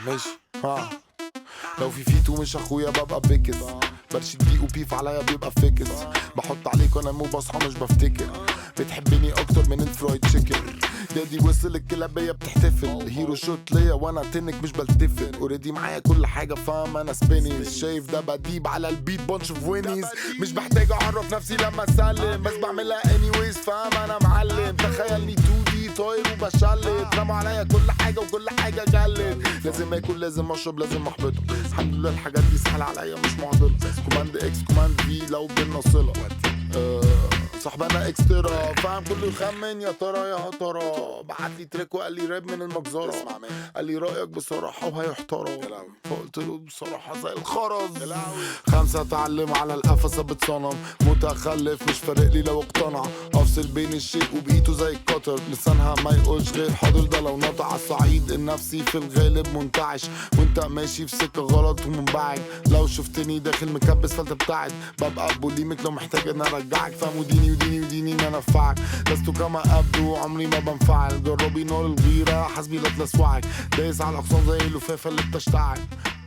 ماشي لو في فيتو مش اخويا ببقى بكس، برشي دقيق وبيف عليا بيبقى فيكس، بحط عليك وانا مو بصحى مش بفتكر، بتحبني اكتر من الفرايد تشيكن، دادي وصل الكلابية بتحتفل، هيرو شوت ليا وانا تنك مش بلتفت، اوريدي معايا كل حاجة فاهم انا سبينيز، شايف ده بديب على البيت بانش اوف وينيز، مش بحتاج اعرف نفسي لما اسلم، بس بعملها anyways فاهم انا معلم، تخيلني 2D طاير وبشلت، رموا عليا كل حاجة وكل حاجة جلت، لازم اكل لازم اشرب لازم احبطه، الحمد لله الحاجات دي سهلة عليا مش معضلة، كوماند اكس كوماند في لو بنصلة صاحبنا اكسترا فاهم كله يخمن يا ترى يا ترى، بعتلي تريك وقال لي راب من المجزرة، قال لي رأيك بصراحة وهيحترم، فقلت له بصراحة زي الخرز، 5 اتعلم على القفصة بتصنم، متخلف مش فارق لي لو اقتنع، افصل بين الشيء وبقيته زي القطر، لسانها ما يقولش غير حاضر، ده لو نطع على الصعيد النفسي في الغالب منتعش، وانت ماشي في سكة غلط ومنبعد، لو شفتني داخل مكبس فلتبتعد، ببقى بوليمك لو محتاج ان ارجعك، فاهم وديني ما نفعك، لست كما ابدو عمري ما بنفعل، جربي نار الغيرة حسبي لا تلسوعك، دايس على الاقسام زي اللفافة اللي بتشتعل.